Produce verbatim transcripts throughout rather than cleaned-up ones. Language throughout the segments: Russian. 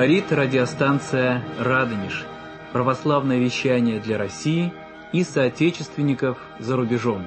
Говорит радиостанция «Радонеж». Православное вещание для России и соотечественников за рубежом.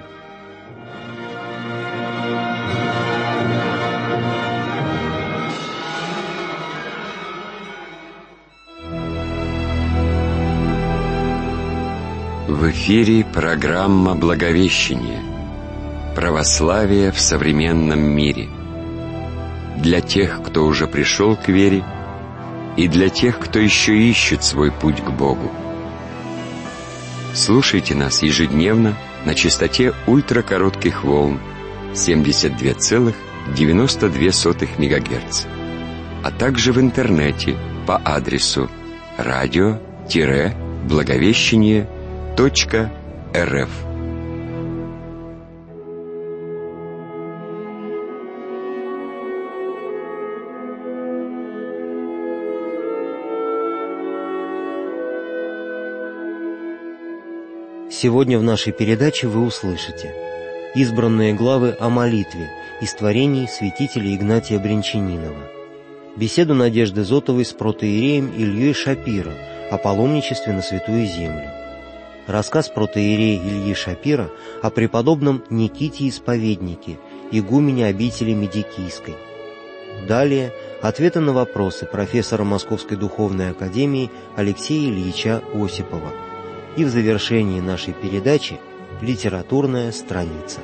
В эфире программа «Благовещение. Православие в современном мире». Для тех, кто уже пришел к вере, и для тех, кто еще ищет свой путь к Богу. Слушайте нас ежедневно на частоте ультракоротких волн семьдесят два целых девяносто две сотых мегагерца, а также в интернете по адресу радио-благовещение точка рф. Сегодня в нашей передаче вы услышите избранные главы о молитве из творений святителя Игнатия Брянчанинова, беседу Надежды Зотовой с протоиереем Ильей Шапиро о паломничестве на Святую Землю, рассказ протоиерея Ильи Шапиро о преподобном Никите Исповеднике, игумене обители Медикийской. Далее ответы на вопросы профессора Московской Духовной Академии Алексея Ильича Осипова. И в завершении нашей передачи литературная страница.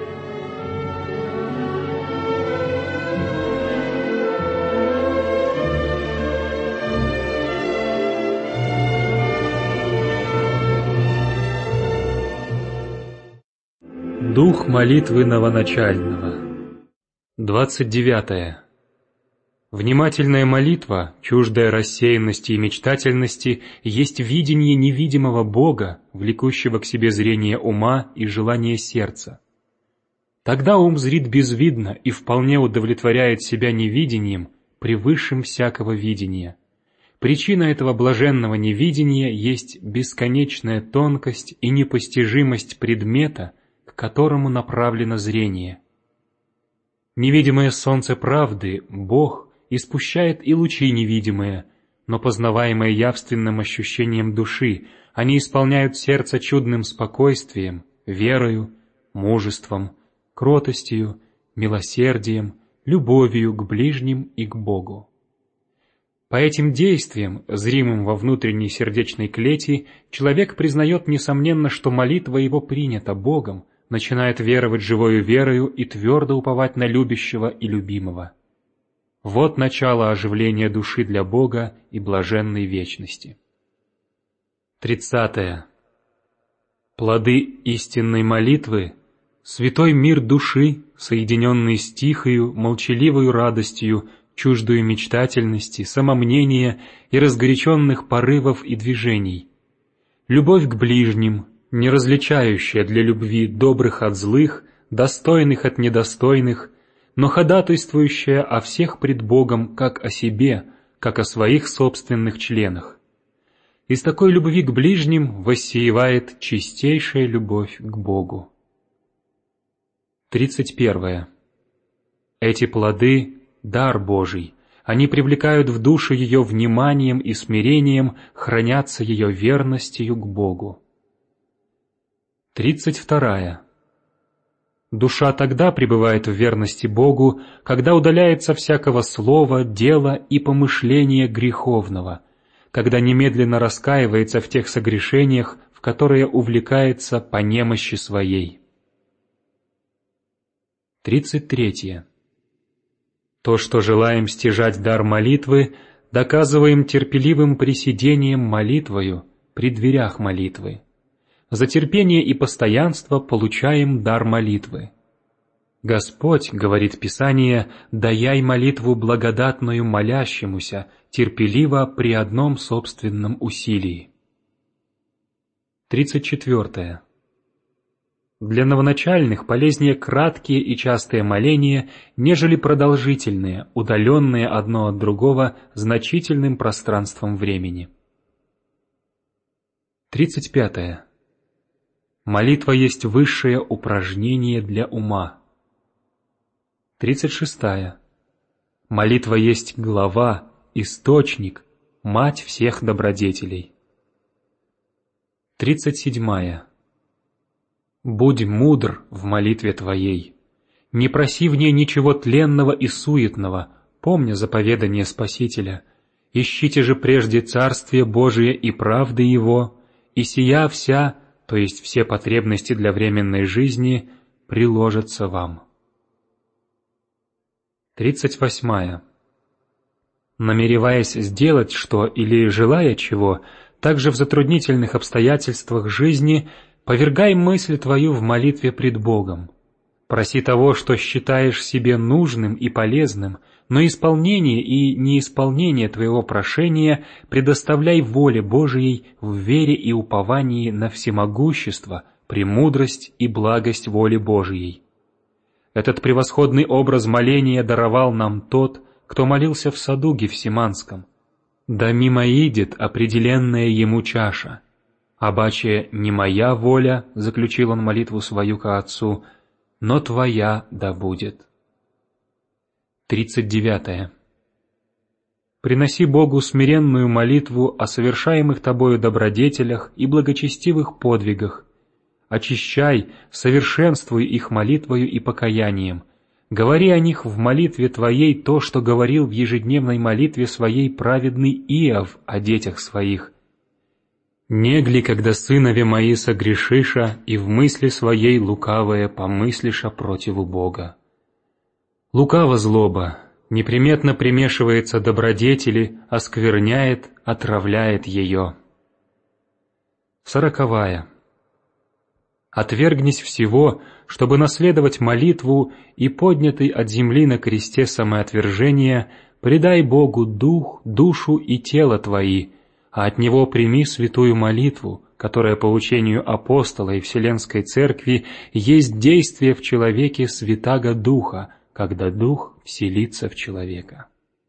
Дух молитвы новоначального. двадцать девятое. Внимательная молитва, чуждая рассеянности и мечтательности, есть видение невидимого Бога, влекущего к себе зрение ума и желание сердца. Тогда ум зрит безвидно и вполне удовлетворяет себя невидением, превысшим всякого видения. Причина этого блаженного невидения есть бесконечная тонкость и непостижимость предмета, к которому направлено зрение. Невидимое солнце правды, Бог, испускает и лучи невидимые, но познаваемые явственным ощущением души, они исполняют сердце чудным спокойствием, верою, мужеством, кротостью, милосердием, любовью к ближним и к Богу. По этим действиям, зримым во внутренней сердечной клети, человек признает несомненно, что молитва его принята Богом, начинает веровать живою верою и твердо уповать на любящего и любимого. Вот начало оживления души для Бога и блаженной вечности. Тридцатое. Плоды истинной молитвы — святой мир души, соединенный с тихою, молчаливою радостью, чуждую мечтательности, самомнения и разгоряченных порывов и движений. Любовь к ближним, не различающая для любви добрых от злых, достойных от недостойных, но ходатайствующая о всех пред Богом как о себе, как о своих собственных членах. Из такой любви к ближним воссеивает чистейшая любовь к Богу. Тридцать первое. Эти плоды — дар Божий, они привлекают в душу ее вниманием и смирением, хранятся ее верностью к Богу. Тридцать вторая. Душа тогда пребывает в верности Богу, когда удаляется всякого слова, дела и помышления греховного, когда немедленно раскаивается в тех согрешениях, в которые увлекается по немощи своей. Тридцать третье. То, что желаем стяжать дар молитвы, доказываем терпеливым присидением молитвою при дверях молитвы. За терпение и постоянство получаем дар молитвы. Господь, говорит Писание, даяй молитву благодатную молящемуся, терпеливо при одном собственном усилии. Тридцать четвертое. Для новоначальных полезнее краткие и частые моления, нежели продолжительные, удаленные одно от другого значительным пространством времени. Тридцать пятое. Молитва есть высшее упражнение для ума. Тридцать шестая. Молитва есть глава, источник, мать всех добродетелей. Тридцать седьмая. Будь мудр в молитве твоей, не проси в ней ничего тленного и суетного, помня заповедание Спасителя. Ищите же прежде Царствие Божие и правды Его, и сия вся, то есть все потребности для временной жизни, приложатся вам. Тридцать восьмая. Намереваясь сделать что или желая чего, также в затруднительных обстоятельствах жизни повергай мысль твою в молитве пред Богом. Проси того, что считаешь себе нужным и полезным, но исполнение и неисполнение твоего прошения предоставляй воле Божией в вере и уповании на всемогущество, премудрость и благость воли Божией. Этот превосходный образ моления даровал нам тот, кто молился в саду Гефсиманском. Да мимо идет определенная ему чаша. Обаче не моя воля, заключил он молитву свою ко Отцу, но твоя да будет. Тридцать девятое. Приноси Богу смиренную молитву о совершаемых тобою добродетелях и благочестивых подвигах. Очищай, совершенствуй их молитвою и покаянием. Говори о них в молитве твоей то, что говорил в ежедневной молитве своей праведный Иов о детях своих. «Негли, когда сынове мои согрешиша, и в мысли своей лукавое помыслиша противу Бога». Лукава злоба, неприметно примешивается добродетели, оскверняет, отравляет ее. Сороковая. Отвергнись всего, чтобы наследовать молитву, и поднятый от земли на кресте самоотвержения, предай Богу дух, душу и тело твои, а от Него прими святую молитву, которая по учению апостола и Вселенской Церкви есть действие в человеке Святаго Духа, когда Дух вселится в человека.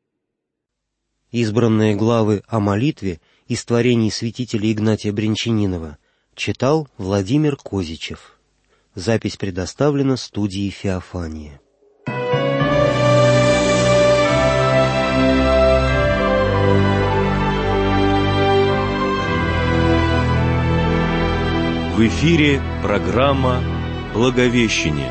Избранные главы о молитве из творений святителя Игнатия Бринчанинова читал Владимир Козичев. Запись предоставлена студией Феофания. В эфире программа «Благовещение».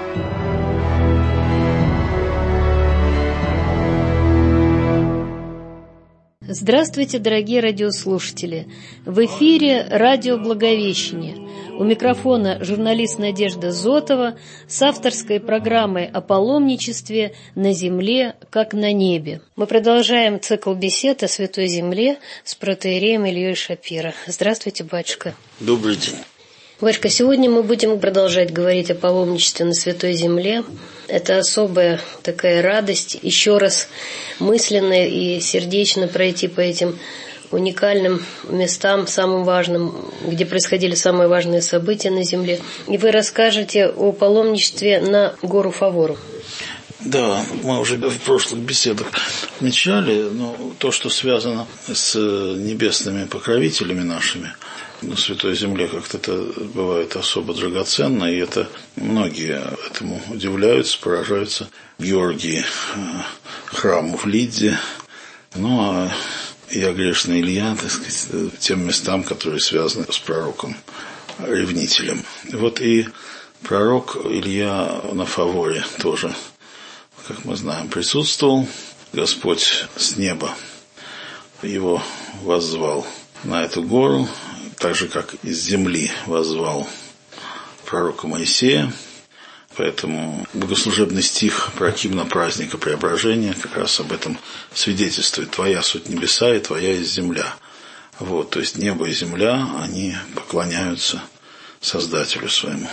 Здравствуйте, дорогие радиослушатели! В эфире радио «Благовещение». У микрофона журналист Надежда Зотова с авторской программой о паломничестве на земле, как на небе. Мы продолжаем цикл бесед о Святой Земле с протоиереем Ильей Шапиро. Здравствуйте, батюшка. Добрый день. Батюшка, сегодня мы будем продолжать говорить о паломничестве на Святой Земле. Это особая такая радость еще раз мысленно и сердечно пройти по этим уникальным местам, самым важным, где происходили самые важные события на Земле. И вы расскажете о паломничестве на гору Фавору. Да, мы уже в прошлых беседах отмечали, но то, что связано с небесными покровителями нашими, на Святой Земле как-то это бывает особо драгоценно, и это многие этому удивляются, поражаются. В Георгии храму в Лидде, ну а я, грешный Илья, так сказать, тем местам, которые связаны с пророком ревнителем. Вот и пророк Илья на Фаворе тоже, как мы знаем, присутствовал. Господь с неба его воззвал на эту гору, так же, как из земли воззвал пророка Моисея. Поэтому богослужебный стих про гимна праздника Преображения как раз об этом свидетельствует. «Твоя суть небеса, и твоя есть земля». Вот, то есть небо и земля, они поклоняются Создателю своему.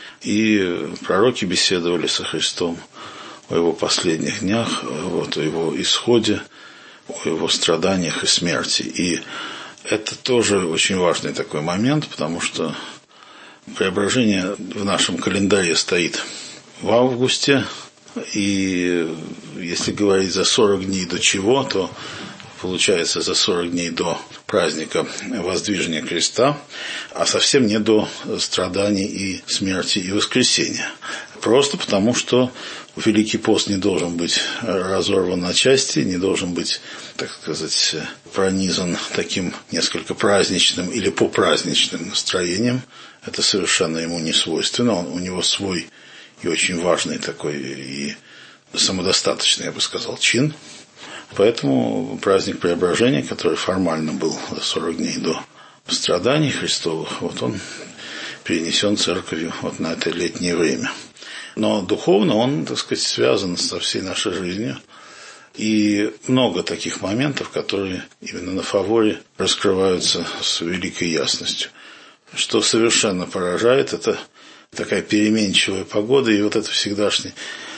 И пророки беседовали со Христом о его последних днях, вот, о его исходе, о его страданиях и смерти. И это тоже очень важный такой момент, потому что Преображение в нашем календаре стоит в августе, и если говорить за сорок дней до чего, то получается, за сорок дней до праздника Воздвижения креста, а совсем не до страданий и смерти и воскресения. Просто потому, что Великий пост не должен быть разорван на части, не должен быть, так сказать, пронизан таким несколько праздничным или попраздничным настроением. Это совершенно ему не свойственно. Он, у него свой и очень важный такой, и самодостаточный, я бы сказал, чин. Поэтому праздник Преображения, который формально был за сорок дней до страданий Христовых, вот он перенесен Церковью вот на это летнее время. Но духовно он, так сказать, связан со всей нашей жизнью. И много таких моментов, которые именно на фаворе раскрываются с великой ясностью. Что совершенно поражает, это такая переменчивая погода, и вот это всегдашнее,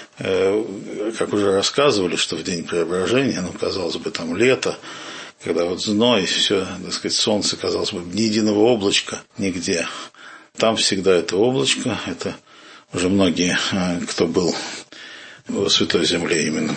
э, как уже рассказывали, что в день Преображения, ну, казалось бы, там лето, когда вот зной, все, так сказать, солнце, казалось бы, ни единого облачка нигде. Там всегда это облачко, это уже многие, кто был в Святой Земле именно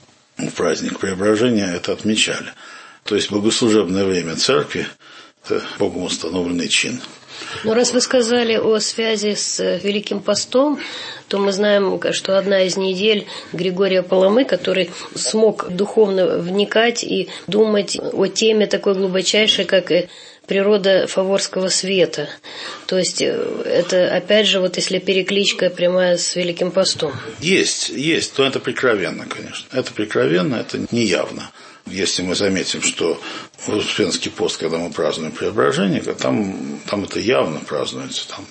в праздник Преображения, это отмечали. То есть богослужебное время церкви – это Богом установленный чин. Но раз вы сказали о связи с Великим постом, то мы знаем, что одна из недель Григория Паламы, который смог духовно вникать и думать о теме такой глубочайшей, как и природа фаворского света. То есть это, опять же, вот если перекличка прямая с Великим постом. Есть, есть, то это прикровенно, конечно. Это прикровенно, это неявно. Если мы заметим, что в Успенский пост, когда мы празднуем Преображение, там, там это явно празднуется, там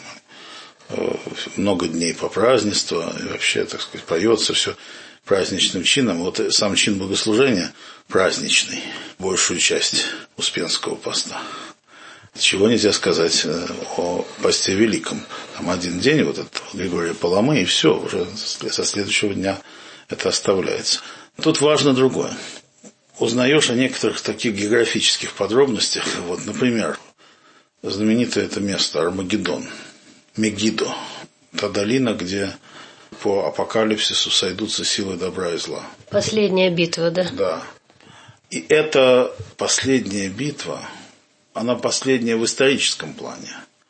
э, много дней по празднеству, и вообще, так сказать, поется все праздничным чином. Вот сам чин богослужения праздничный, большую часть Успенского поста. Чего нельзя сказать о посте великом. Там один день вот этого Григория Паламы, и все, уже со следующего дня это оставляется. Тут важно другое. Узнаешь о некоторых таких географических подробностях. Вот, например, знаменитое это место Армагеддон, Мегидо. Та долина, где по апокалипсису сойдутся силы добра и зла. Последняя битва, да? Да. И эта последняя битва, она последняя в историческом плане.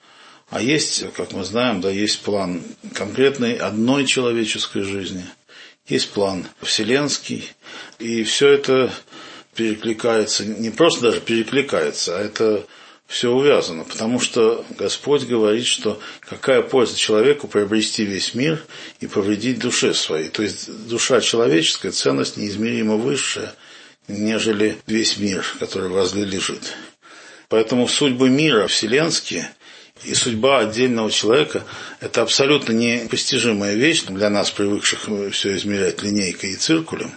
А есть, как мы знаем, да, есть план конкретной одной человеческой жизни, есть план вселенский, и все это перекликается, не просто даже перекликается, а это все увязано, потому что Господь говорит, что какая польза человеку приобрести весь мир и повредить душе своей. То есть душа человеческая, ценность неизмеримо высшая, нежели весь мир, который возле лежит. Поэтому судьбы мира вселенские и судьба отдельного человека – это абсолютно непостижимая вещь для нас, привыкших все измерять линейкой и циркулем.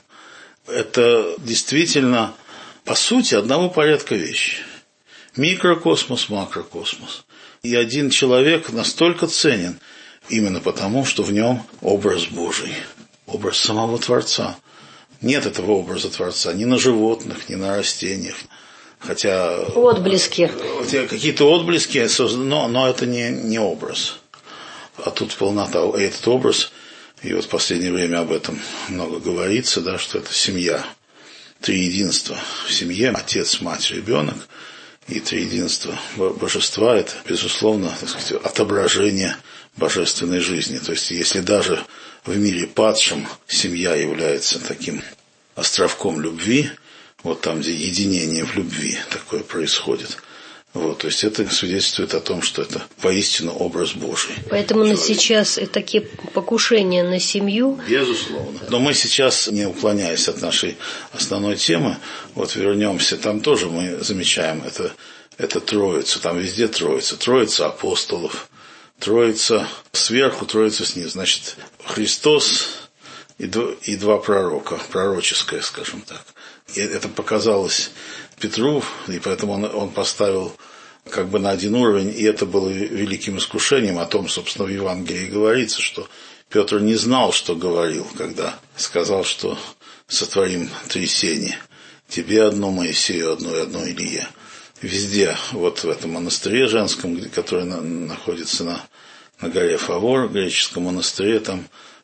Это действительно, по сути, одного порядка вещи. Микрокосмос, макрокосмос. И один человек настолько ценен именно потому, что в нем образ Божий, образ самого Творца. Нет этого образа Творца ни на животных, ни на растениях. Хотя отблески. Какие-то отблески, но, но это не, не образ. А тут полнота. И этот образ, и вот в последнее время об этом много говорится, да, что это семья. Триединство в семье, отец, мать, ребенок. И триединство божества – это, безусловно, так сказать, отображение божественной жизни. То есть, если даже в мире падшем семья является таким островком любви, вот там, где единение в любви такое происходит. Вот, то есть это свидетельствует о том, что это воистину образ Божий. Поэтому на сейчас такие покушения на семью. Безусловно. Но мы сейчас, не уклоняясь от нашей основной темы, вот вернемся, там тоже мы замечаем, это, это троица, там везде троица. Троица апостолов, троица сверху, троица снизу. Значит, Христос и два, и два пророка, пророческое, скажем так. И это показалось Петру, и поэтому он, он поставил как бы на один уровень, и это было великим искушением. О том, собственно, в Евангелии говорится, что Петр не знал, что говорил, когда сказал, что сотворим три сени. Тебе одно, Моисею одно и одно Илье. Везде, вот в этом монастыре женском, который на, находится на, на горе Фавор, греческом монастыре, там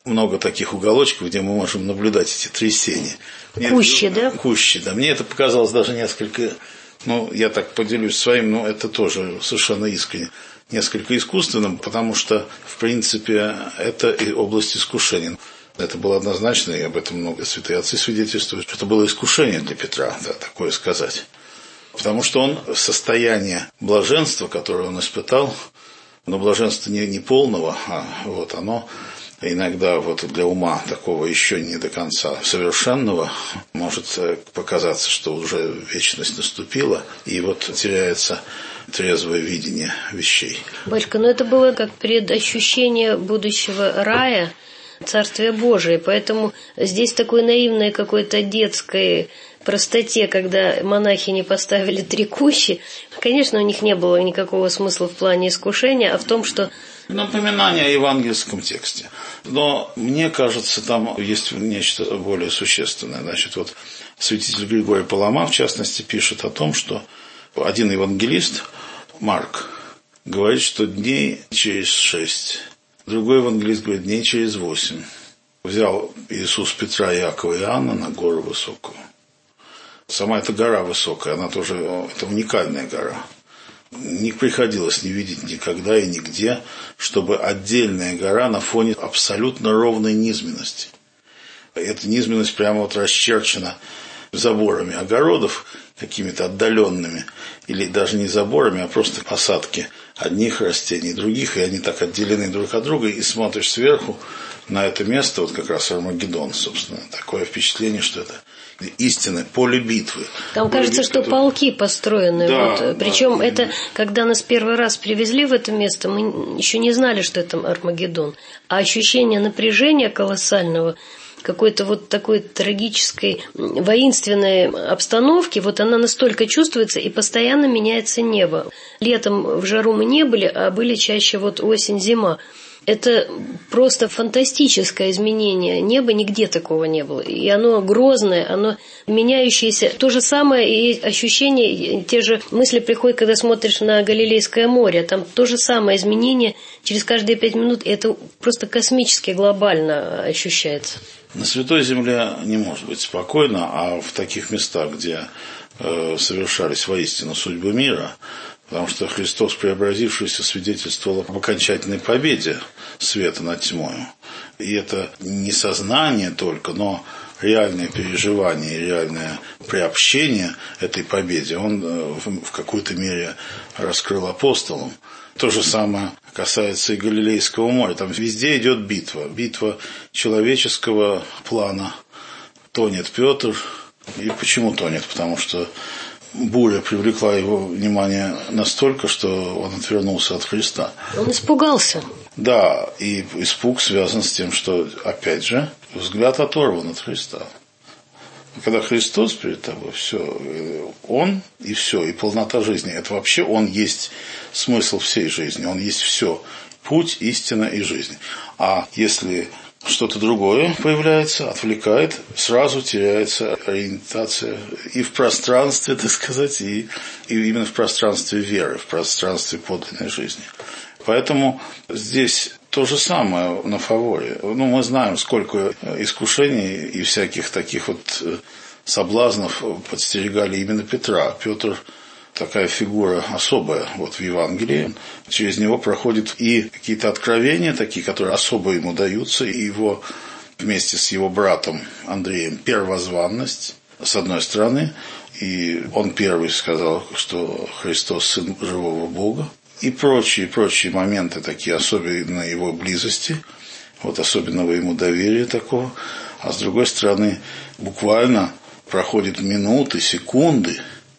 много таких уголочков, где мы можем наблюдать эти трясения. Кущи, да? Кущи, да. Мне это показалось даже несколько, ну, я так поделюсь своим, но это тоже совершенно искренне, несколько искусственным, потому что, в принципе, это и область искушения. Это было однозначно, и об этом много святые отцы свидетельствуют, что это было искушение для Петра, да, такое сказать. Потому что он в состоянии блаженства, которое он испытал, но блаженство не, не полного, а вот оно иногда вот для ума такого еще не до конца совершенного может показаться, что уже вечность наступила, и вот теряется трезвое видение вещей. Батюшка, ну это было как предощущение будущего рая, Царствия Божие, поэтому здесь такой наивной какой-то детской простоте, когда монахини поставили три кущи, конечно, у них не было никакого смысла в плане искушения, а в том, что... Напоминание о евангельском тексте. Но мне кажется, там есть нечто более существенное. Значит, вот святитель Григорий Палама, в частности, пишет о том, что один евангелист, Марк, говорит, что дней через шесть. Другой евангелист говорит, дней через восемь. Взял Иисус Петра, Иакова и Иоанна на гору высокую. Сама эта гора высокая, она тоже, это уникальная гора. Не приходилось не видеть никогда и нигде, чтобы отдельная гора на фоне абсолютно ровной низменности. Эта низменность прямо вот расчерчена заборами огородов, какими-то отдаленными, или даже не заборами, а просто посадки одних растений, других, и они так отделены друг от друга, и смотришь сверху на это место, вот как раз Армагеддон, собственно, такое впечатление, что это истинное поле битвы. Там поле кажется, битвы, что полки построены. Да, вот. да, Причем да. это, когда нас первый раз привезли в это место, мы еще не знали, что это Армагеддон. А ощущение напряжения колоссального, какой-то вот такой трагической, воинственной обстановки, вот она настолько чувствуется, и постоянно меняется небо. Летом в жару мы не были, а были чаще вот осень-зима. Это просто фантастическое изменение неба, нигде такого не было. И оно грозное, оно меняющееся. То же самое и ощущение, те же мысли приходят, когда смотришь на Галилейское море. Там то же самое изменение через каждые пять минут. Это просто космически, глобально ощущается. На Святой Земле не может быть спокойно, а в таких местах, где э, совершались воистину судьбы мира, потому что Христос, преобразившийся, свидетельствовал об окончательной победе света над тьмою. И это не сознание только, но реальное переживание, реальное приобщение этой победе он в какой-то мере раскрыл апостолам. То же самое касается и Галилейского моря. Там везде идет битва. Битва человеческого плана. Тонет Петр. И почему тонет? Потому что буря привлекла его внимание настолько, что он отвернулся от Христа. Он испугался. Да, и испуг связан с тем, что, опять же, взгляд оторван от Христа. Когда Христос перед тобой, все, Он и все, и полнота жизни. Это вообще Он есть смысл всей жизни, Он есть все. Путь, истина и жизнь. А если что-то другое появляется, отвлекает, сразу теряется ориентация и в пространстве, так сказать, и, и именно в пространстве веры, в пространстве подлинной жизни. Поэтому здесь то же самое на фаворе. Ну, мы знаем, сколько искушений и всяких таких вот соблазнов подстерегали именно Петра. Петр такая фигура особая вот в Евангелии. Через него проходят и какие-то откровения такие, которые особо ему даются, и его вместе с его братом Андреем первозванность, с одной стороны, и он первый сказал, что Христос Сын живого Бога, и прочие, прочие моменты такие, особенно его близости, вот особенного ему доверия такого, а с другой стороны, буквально проходят минуты, секунды,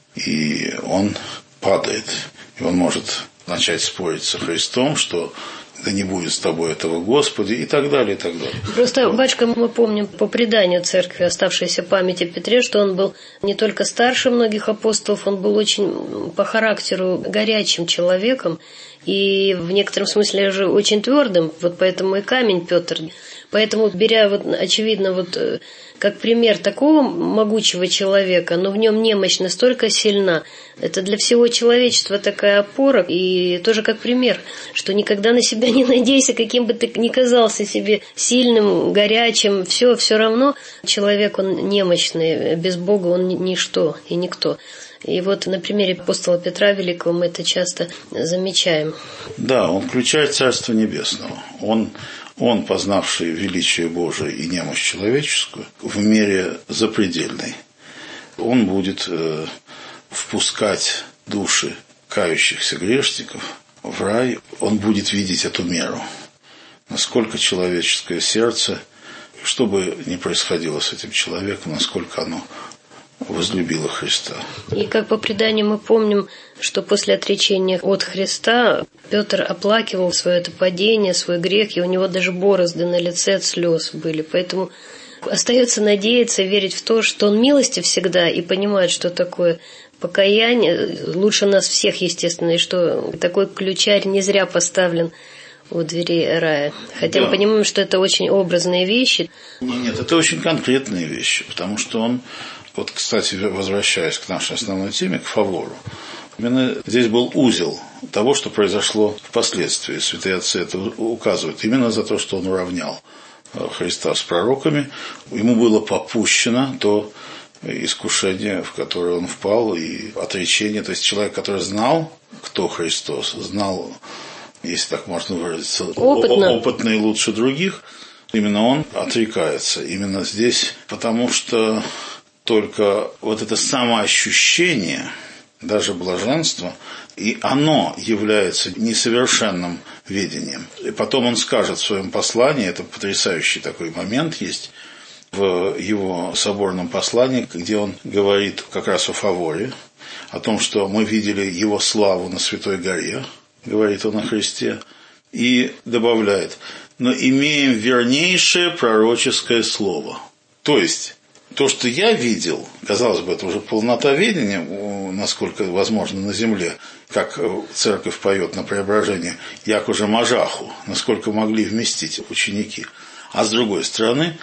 и он падает, и он может начать спорить со Христом, что да не будет с тобой этого, Господи, и так далее, и так далее. Просто, батюшка, мы помним по преданию церкви, оставшейся памяти Петре, что он был не только старше многих апостолов, он был очень по характеру горячим человеком, и в некотором смысле же очень твердым, вот поэтому и камень Петр. Поэтому, беря, вот, очевидно, вот, как пример такого могучего человека, но в нем немощь настолько сильна, это для всего человечества такая опора, и тоже как пример, что никогда на себя не надейся, каким бы ты ни казался себе сильным, горячим, все, все равно человек, он немощный, без Бога он ничто и никто. И вот на примере апостола Петра Великого мы это часто замечаем. Да, он включает Царство Небесного. Он, он, познавший величие Божие и немощь человеческую, в мере запредельной, он будет э, впускать души кающихся грешников в рай, он будет видеть эту меру. Насколько человеческое сердце, что бы ни происходило с этим человеком, насколько оно возлюбила Христа. И как по преданию мы помним, что после отречения от Христа Петр оплакивал свое это падение, свой грех, и у него даже борозды на лице от слез были. Поэтому остается надеяться, верить в то, что он милостив всегда и понимает, что такое покаяние, лучше нас всех, естественно, и что такой ключарь не зря поставлен у дверей рая. Хотя да. Мы понимаем, что это очень образные вещи. Нет, это очень конкретные вещи, потому что он, вот, кстати, возвращаясь к нашей основной теме, к фавору, именно здесь был узел того, что произошло впоследствии. Святые отцы это указывают. Именно за то, что он уравнял Христа с пророками, ему было попущено то искушение, в которое он впал, и отречение. То есть человек, который знал, кто Христос, знал, если так можно выразиться, опытно, опытный лучше других, именно он отрекается. Именно здесь, потому что только вот это самоощущение, даже блаженство, и оно является несовершенным ведением. И потом он скажет в своем послании, это потрясающий такой момент есть, в его соборном послании, где он говорит как раз о фаворе, о том, что мы видели его славу на Святой горе, говорит он о Христе, и добавляет, но имеем вернейшее пророческое слово. То есть, то, что я видел, казалось бы, это уже полнота ведения, насколько возможно на земле, как церковь поет на преображении, як уже Мажаху, насколько могли вместить ученики. А с другой стороны,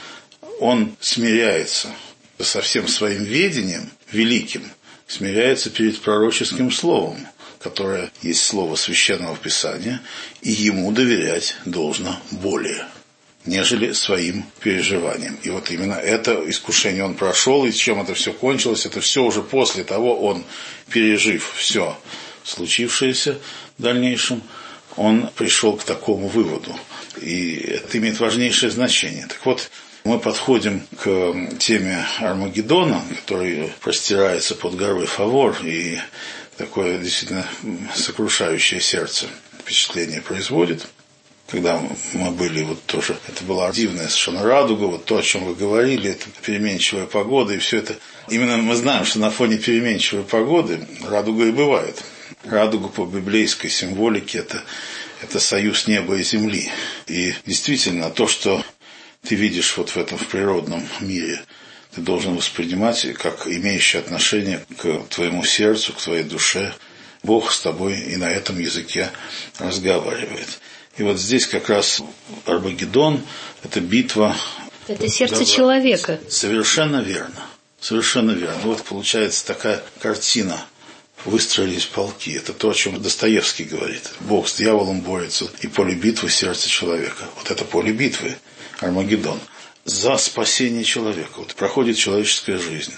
он смиряется со всем своим ведением великим, смиряется перед пророческим словом, которое есть слово Священного Писания, и ему доверять должно более, нежели своим переживаниям. И вот именно это искушение он прошел, и с чем это все кончилось, это все уже после того, он, пережив все случившееся в дальнейшем, он пришел к такому выводу. И это имеет важнейшее значение. Так вот, мы подходим к теме Армагеддона, который простирается под горой Фавор, и такое действительно сокрушающее сердце впечатление производит. Когда мы были, вот тоже, это была дивная совершенно радуга, вот то, о чем вы говорили, это переменчивая погода, и все это. Именно мы знаем, что на фоне переменчивой погоды радуга и бывает. Радуга по библейской символике это, это союз неба и земли. И действительно, то, что ты видишь вот в этом, в природном мире, ты должен воспринимать как имеющее отношение к твоему сердцу, к твоей душе. Бог с тобой и на этом языке разговаривает. И вот здесь как раз Армагеддон – это битва. Это сердце да, человека. Совершенно верно. Совершенно верно. Вот получается такая картина. Выстроились полки. Это то, о чем Достоевский говорит. Бог с дьяволом борется, и поле битвы – сердце человека. Вот это поле битвы, Армагеддон. За спасение человека. Вот проходит человеческая жизнь.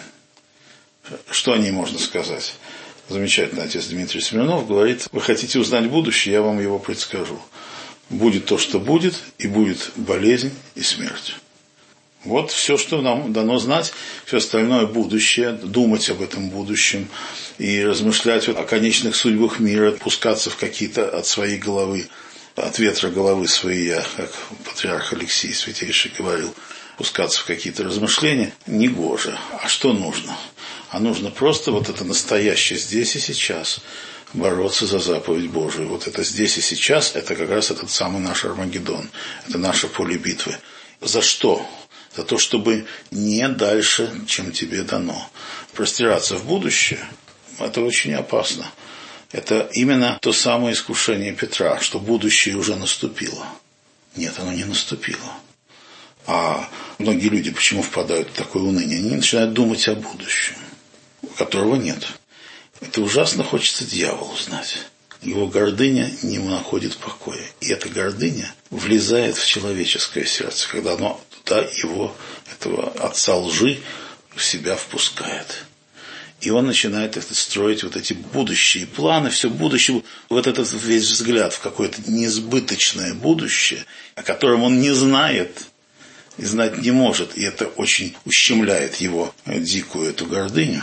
Что о ней можно сказать? Замечательный отец Дмитрий Смирнов говорит, вы хотите узнать будущее, я вам его предскажу. Будет то, что будет, и будет болезнь и смерть. Вот все, что нам дано знать, все остальное будущее, думать об этом будущем и размышлять о конечных судьбах мира, пускаться в какие-то от своей головы, от ветра головы своей, я, как патриарх Алексий Святейший говорил, пускаться в какие-то размышления, негоже. А что нужно? А нужно просто вот это настоящее здесь и сейчас бороться за заповедь Божию. Вот это здесь и сейчас, это как раз этот самый наш Армагеддон. Это наше поле битвы. За что? За то, чтобы не дальше, чем тебе дано. Простираться в будущее, это очень опасно. Это именно то самое искушение Петра, что будущее уже наступило. Нет, оно не наступило. А многие люди почему впадают в такое уныние? Они начинают думать о будущем, которого нет. Это ужасно хочется дьяволу знать. Его гордыня не находит покоя. И эта гордыня влезает в человеческое сердце, когда оно туда его, этого отца лжи, в себя впускает. И он начинает это строить, вот эти будущие планы, все будущее, вот этот весь взгляд в какое-то несбыточное будущее, о котором он не знает и знать не может. И это очень ущемляет его дикую эту гордыню.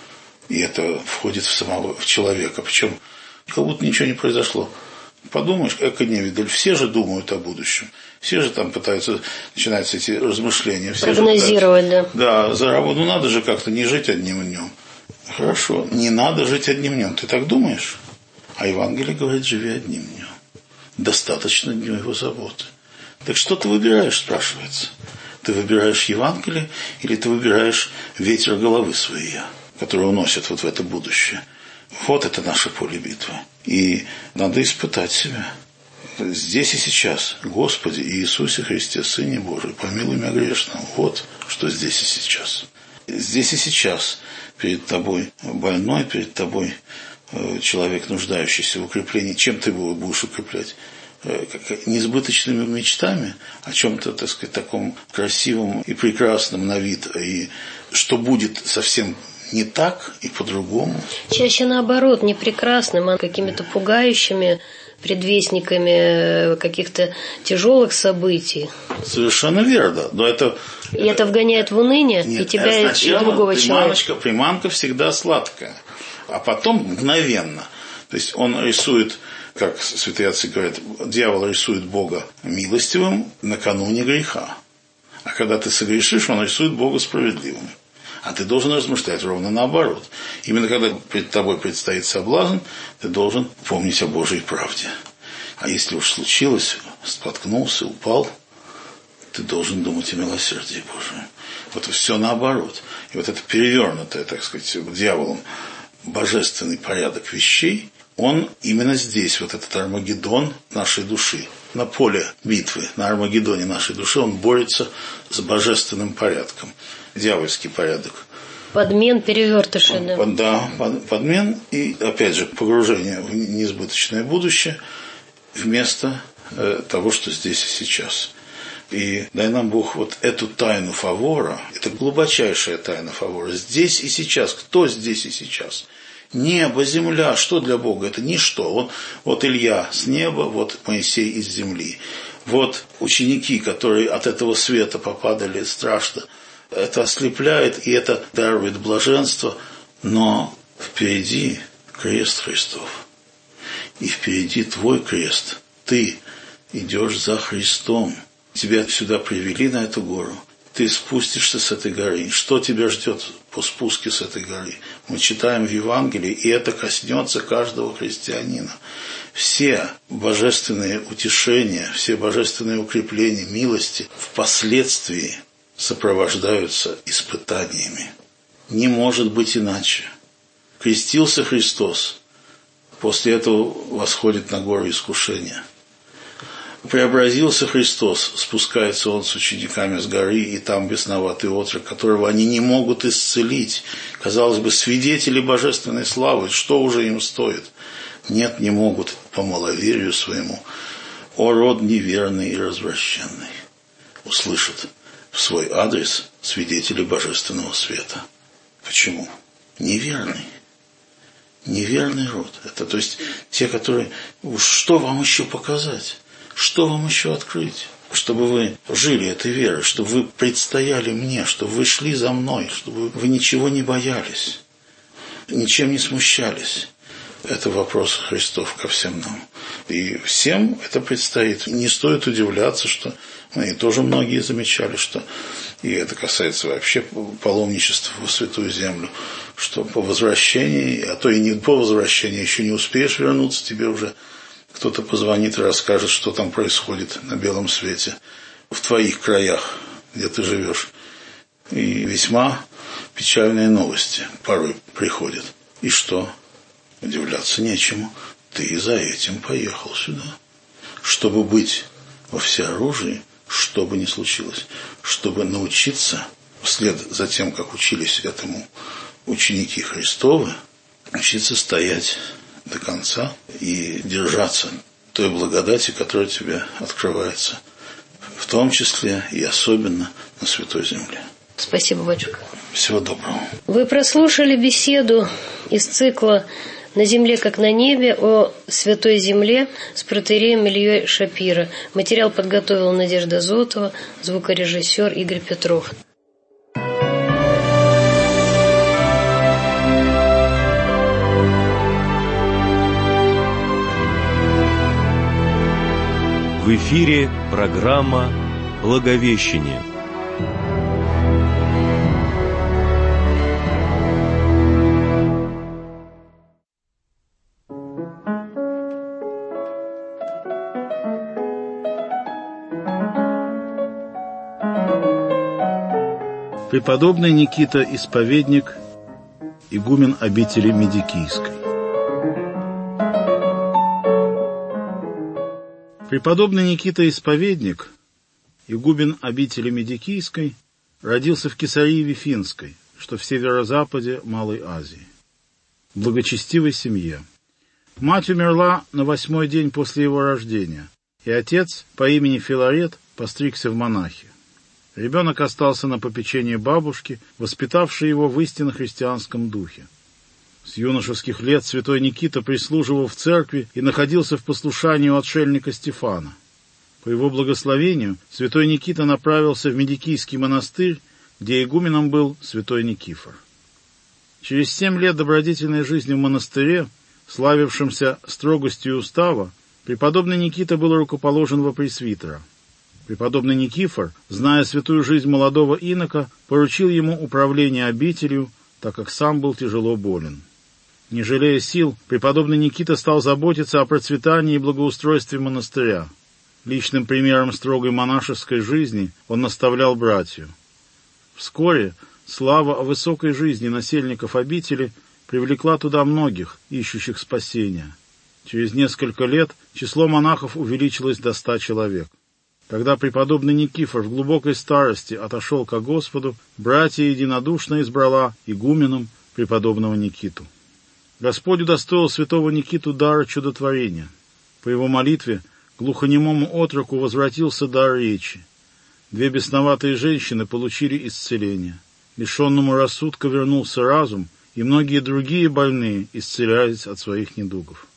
И это входит в самого в человека. Причем как будто ничего не произошло. Подумаешь, эко-невидаль, все же думают о будущем. Все же там пытаются, начинаются эти размышления. Все прогнозировать, пытаются, да. Да, заработать. Ну, надо же как-то не жить одним днем. Хорошо, не надо жить одним днем. Ты так думаешь? А Евангелие говорит, живи одним днем. Достаточно дню его заботы. Так что ты выбираешь, спрашивается? Ты выбираешь Евангелие или ты выбираешь ветер головы своей, который уносит вот в это будущее? Вот это наше поле битвы. И надо испытать себя. Здесь и сейчас. Господи Иисусе Христе, Сыне Божий, помилуй меня грешного. Вот что здесь и сейчас. Здесь и сейчас перед тобой больной, перед тобой человек, нуждающийся в укреплении. Чем ты его будешь укреплять? Несбыточными мечтами, о чем-то, так сказать, таком красивом и прекрасном на вид, и что будет совсем не так и по-другому. Чаще наоборот, не прекрасным, а какими-то пугающими предвестниками каких-то тяжелых событий. Совершенно верно. Но это, и это вгоняет в уныние, нет, и тебя, и другого приманочка, человека. Приманка всегда сладкая. А потом мгновенно. То есть он рисует, как святые отцы говорят, дьявол рисует Бога милостивым накануне греха. А когда ты согрешишь, он рисует Бога справедливым. А ты должен размышлять ровно наоборот. Именно когда перед тобой предстоит соблазн, ты должен помнить о Божьей правде. А если уж случилось, споткнулся, упал, ты должен думать о милосердии Божьем. Вот все наоборот. И вот это перевернутое, так сказать, дьяволом божественный порядок вещей, он именно здесь, вот этот Армагеддон нашей души, на поле битвы, на Армагеддоне нашей души, он борется с божественным порядком. Дьявольский порядок. Подмен, перевертыши, да. Под, да, под, подмен и, опять же, погружение в несбыточное будущее вместо э, того, что здесь и сейчас. И дай нам Бог вот эту тайну фавора, это глубочайшая тайна фавора, здесь и сейчас. Кто здесь и сейчас? Небо, земля, что для Бога? Это ничто. Вот, вот Илья с неба, вот Моисей из земли. Вот ученики, которые от этого света попадали страшно. Это ослепляет, и это дарует блаженство, но впереди крест Христов. И впереди твой крест. Ты идешь за Христом. Тебя сюда привели на эту гору. Ты спустишься с этой горы. Что тебя ждет по спуске с этой горы? Мы читаем в Евангелии, и это коснется каждого христианина. Все божественные утешения, все божественные укрепления, милости впоследствии сопровождаются испытаниями. Не может быть иначе. Крестился Христос, после этого восходит на гору искушения. Преобразился Христос, спускается он с учениками с горы, и там бесноватый отрок, которого они не могут исцелить. Казалось бы, свидетели божественной славы, что уже им стоит? Нет, не могут по маловерию своему. О, род неверный и развращенный! Услышат в свой адрес свидетели божественного света. Почему? Неверный. Неверный род. Это, то есть, те, которые... Что вам еще показать? Что вам еще открыть? Чтобы вы жили этой верой, чтобы вы предстояли мне, чтобы вы шли за мной, чтобы вы ничего не боялись, ничем не смущались. Это вопрос Христов ко всем нам. И всем это предстоит. Не стоит удивляться, что... И тоже многие замечали, что... И это касается вообще паломничества в Святую Землю, что по возвращении, а то и не по возвращении, еще не успеешь вернуться, тебе уже кто-то позвонит и расскажет, что там происходит на белом свете в твоих краях, где ты живешь. И весьма печальные новости порой приходят. И что? Удивляться нечему. Ты за этим поехал сюда. Чтобы быть во всеоружии, что бы ни случилось, чтобы научиться, вслед за тем, как учились этому ученики Христовы, учиться стоять до конца и держаться той благодати, которая тебе открывается, в том числе и особенно на Святой Земле. Спасибо, батюшка. Всего доброго. Вы прослушали беседу из цикла «На земле, как на небе» о Святой Земле с протоиереем Ильей Шапиро. Материал подготовила Надежда Зотова, звукорежиссер Игорь Петров. В эфире программа «Благовещение». Преподобный Никита Исповедник, игумен обители Медикийской. Преподобный Никита Исповедник, игумен обители Медикийской, родился в Кесарии Вифинской, что в северо-западе Малой Азии, в благочестивой семье. Мать умерла на восьмой день после его рождения, и отец по имени Филарет постригся в монахи. Ребенок остался на попечении бабушки, воспитавшей его в истинно христианском духе. С юношеских лет святой Никита прислуживал в церкви и находился в послушании у отшельника Стефана. По его благословению святой Никита направился в Медикийский монастырь, где игуменом был святой Никифор. Через семь лет добродетельной жизни в монастыре, славившемся строгостью устава, преподобный Никита был рукоположен во пресвитера. Преподобный Никифор, зная святую жизнь молодого инока, поручил ему управление обителью, так как сам был тяжело болен. Не жалея сил, преподобный Никита стал заботиться о процветании и благоустройстве монастыря. Личным примером строгой монашеской жизни он наставлял братью. Вскоре слава о высокой жизни насельников обители привлекла туда многих, ищущих спасения. Через несколько лет число монахов увеличилось до ста человек. Когда преподобный Никифор в глубокой старости отошел ко Господу, братья единодушно избрала игуменом преподобного Никиту. Господь удостоил святого Никиту дара чудотворения. По его молитве глухонемому отроку возвратился дар речи. Две бесноватые женщины получили исцеление. Лишенному рассудка вернулся разум, и многие другие больные исцелялись от своих недугов.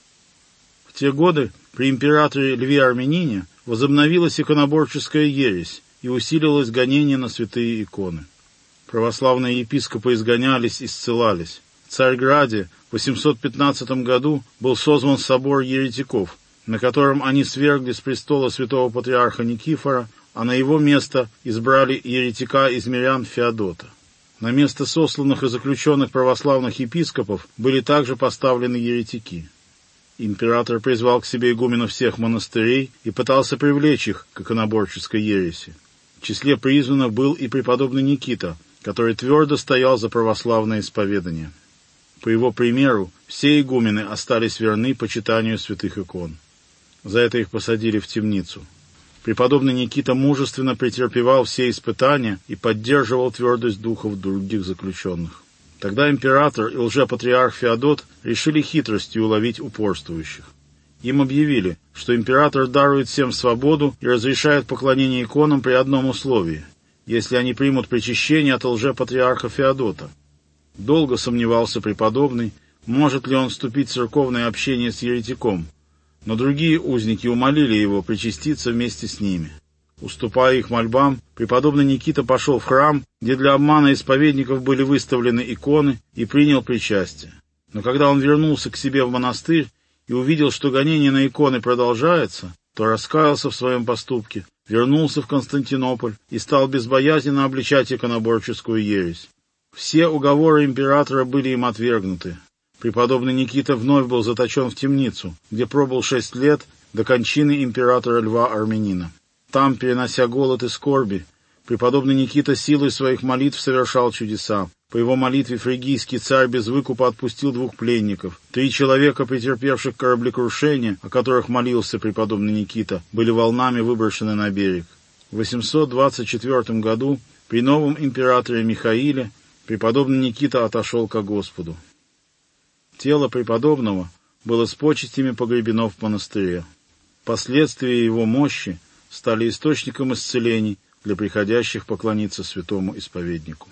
В те годы при императоре Льве Армянине возобновилась иконоборческая ересь и усилилось гонение на святые иконы. Православные епископы изгонялись и исцелались. В Царьграде в восемьсот пятнадцатом году был созван собор еретиков, на котором они свергли с престола святого патриарха Никифора, а на его место избрали еретика из мирян Феодота. На место сосланных и заключенных православных епископов были также поставлены еретики. Император призвал к себе игуменов всех монастырей и пытался привлечь их к иконоборческой ереси. В числе призванных был и преподобный Никита, который твердо стоял за православное исповедание. По его примеру, все игумены остались верны почитанию святых икон. За это их посадили в темницу. Преподобный Никита мужественно претерпевал все испытания и поддерживал твердость духов других заключенных. Тогда император и лжепатриарх Феодот решили хитростью уловить упорствующих. Им объявили, что император дарует всем свободу и разрешает поклонение иконам при одном условии, если они примут причащение от лжепатриарха Феодота. Долго сомневался преподобный, может ли он вступить в церковное общение с еретиком, но другие узники умолили его причаститься вместе с ними. Уступая их мольбам, преподобный Никита пошел в храм, где для обмана исповедников были выставлены иконы, и принял причастие. Но когда он вернулся к себе в монастырь и увидел, что гонение на иконы продолжается, то раскаялся в своем поступке, вернулся в Константинополь и стал безбоязненно обличать иконоборческую ересь. Все уговоры императора были им отвергнуты. Преподобный Никита вновь был заточен в темницу, где пробыл шесть лет до кончины императора Льва Армянина. Там, перенося голод и скорби, преподобный Никита силой своих молитв совершал чудеса. По его молитве фригийский царь без выкупа отпустил двух пленников. Три человека, претерпевших кораблекрушение, о которых молился преподобный Никита, были волнами выброшены на берег. в восемьсот двадцать четвёртом году при новом императоре Михаиле преподобный Никита отошел ко Господу. Тело преподобного было с почестями погребено в монастыре. Последствия его мощи стали источником исцелений для приходящих поклониться святому исповеднику.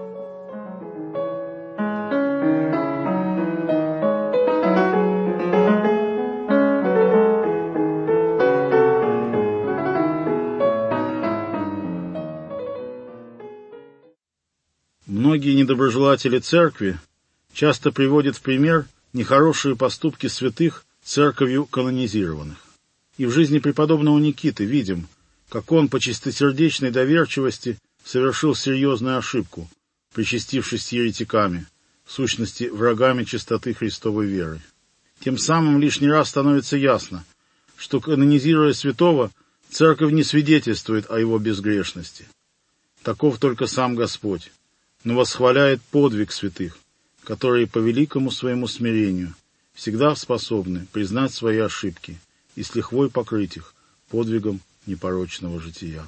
Многие недоброжелатели церкви часто приводят в пример нехорошие поступки святых церковью канонизированных. И в жизни преподобного Никиты видим, как он по чистосердечной доверчивости совершил серьезную ошибку, причастившись с еретиками, в сущности врагами чистоты Христовой веры. Тем самым лишний раз становится ясно, что, канонизируя святого, церковь не свидетельствует о его безгрешности. Таков только сам Господь, но восхваляет подвиг святых, которые по великому своему смирению всегда способны признать свои ошибки и с лихвой покрыть их подвигом непорочного жития.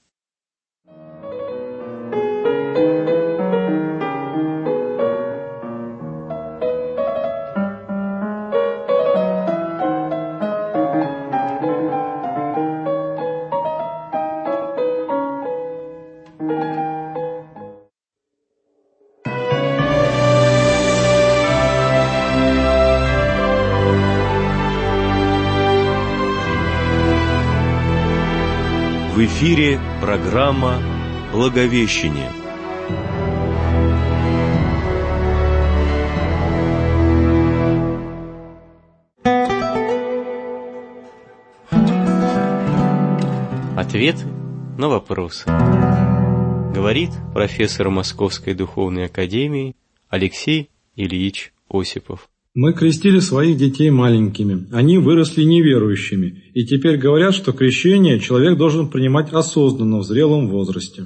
В эфире программа «Благовещение». Ответ на вопрос. Говорит профессор Московской духовной академии Алексей Ильич Осипов. Мы крестили своих детей маленькими, они выросли неверующими, и теперь говорят, что крещение человек должен принимать осознанно в зрелом возрасте.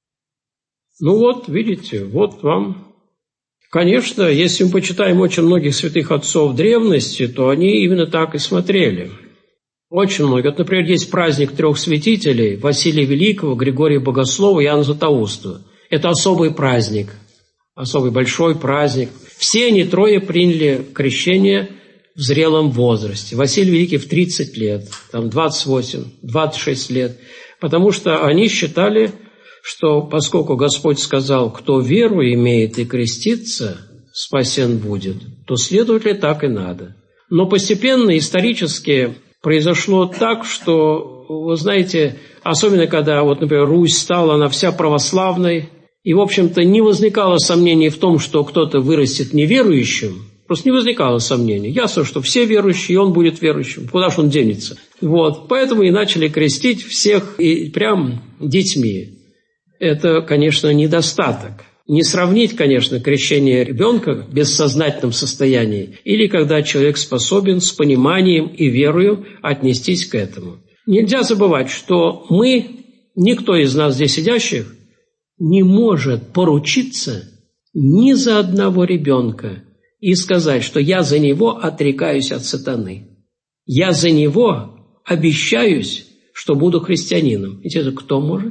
Ну вот, видите, вот вам. Конечно, если мы почитаем очень многих святых отцов древности, то они именно так и смотрели. Очень много. Вот, например, есть праздник трех святителей: Василия Великого, Григория Богослова и Иоанна Златоуста. Это особый праздник, особый большой праздник. Все они трое приняли крещение в зрелом возрасте. Василий Великий в тридцать лет, там двадцать восемь, двадцать шесть лет. Потому что они считали, что поскольку Господь сказал, кто веру имеет и крестится, спасен будет, то, следовательно, так и надо. Но постепенно, исторически, произошло так, что, вы знаете, особенно когда, вот, например, Русь стала, она вся православной, и, в общем-то, не возникало сомнений в том, что кто-то вырастет неверующим. Просто не возникало сомнений. Ясно, что все верующие, и он будет верующим. Куда же он денется? Вот. Поэтому и начали крестить всех и прям детьми. Это, конечно, недостаток. Не сравнить, конечно, крещение ребенка в бессознательном состоянии или когда человек способен с пониманием и верою отнестись к этому. Нельзя забывать, что мы, никто из нас здесь сидящих, не может поручиться ни за одного ребенка и сказать, что я за него отрекаюсь от сатаны. Я за него обещаюсь, что буду христианином. Ведь это кто может?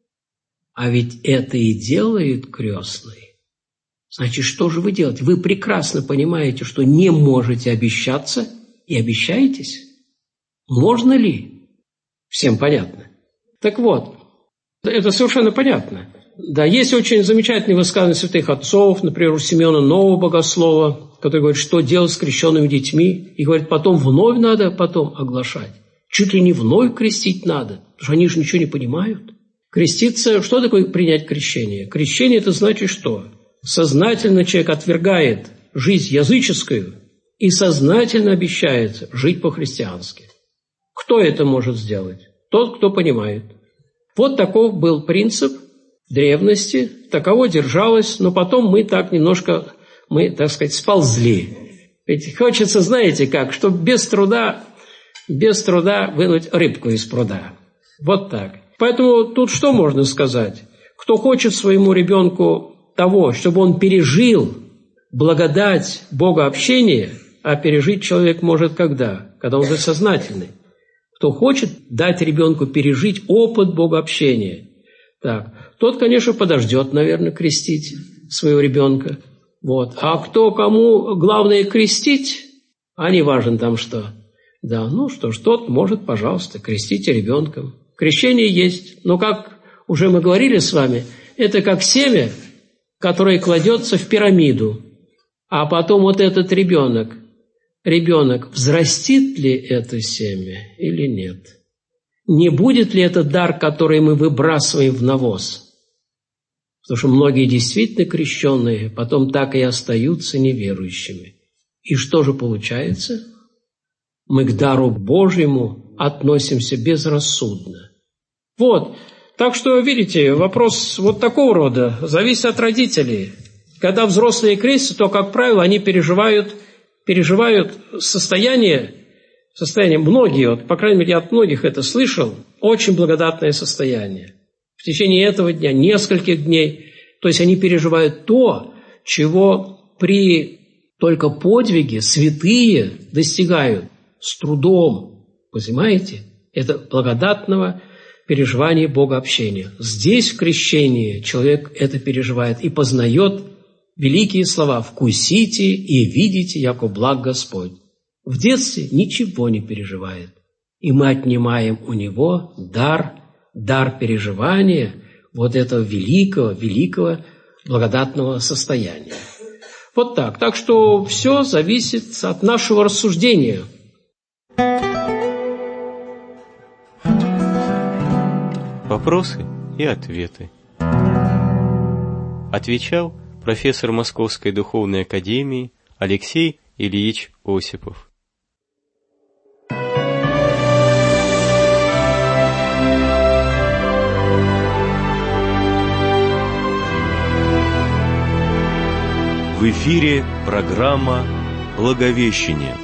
А ведь это и делает крестный. Значит, что же вы делаете? Вы прекрасно понимаете, что не можете обещаться и обещаетесь. Можно ли? Всем понятно. Так вот, это совершенно понятно. Да, есть очень замечательные высказывания святых отцов, например, у Симеона Нового Богослова, который говорит, что делать с крещенными детьми, и говорит, потом вновь надо потом оглашать. Чуть ли не вновь крестить надо, потому что они же ничего не понимают. Креститься, что такое принять крещение? Крещение – это значит что? Сознательно человек отвергает жизнь языческую и сознательно обещает жить по-христиански. Кто это может сделать? Тот, кто понимает. Вот таков был принцип древности, таково держалось, но потом мы так немножко, мы, так сказать, сползли. Ведь хочется, знаете как, чтобы без труда, без труда вынуть рыбку из пруда. Вот так. Поэтому тут что можно сказать? Кто хочет своему ребенку того, чтобы он пережил благодать Бога общения, а пережить человек может когда? Когда он уже сознательный. кто хочет дать ребенку пережить опыт богообщения, так, тот, конечно, подождет, наверное, крестить своего ребенка. Вот. А кто, кому главное крестить, а не важен там что. Да, ну что ж, тот может, пожалуйста, крестите ребенком. Крещение есть, но, как уже мы говорили с вами, это как семя, которое кладется в пирамиду. А потом вот этот ребенок, ребенок, взрастит ли это семя или нет? Не будет ли это дар, который мы выбрасываем в навоз? Потому что многие действительно крещенные потом так и остаются неверующими. И что же получается? Мы к дару Божьему относимся безрассудно. Вот. Так что, видите, вопрос вот такого рода зависит от родителей. Когда взрослые крестятся, то, как правило, они переживают, переживают состояние, состояние, многие, вот, по крайней мере, я от многих это слышал, очень благодатное состояние. В течение этого дня, нескольких дней, то есть они переживают то, чего при только подвиге святые достигают с трудом. Понимаете? Это благодатного переживания богообщения. Здесь в крещении человек это переживает и познает великие слова «вкусите и видите, яко благ Господь». В детстве ничего не переживает. И мы отнимаем у него дар, дар переживания вот этого великого, великого благодатного состояния. Вот так. Так что все зависит от нашего рассуждения. Вопросы и ответы. Отвечал профессор Московской духовной академии Алексей Ильич Осипов. В эфире программа «Благовещение».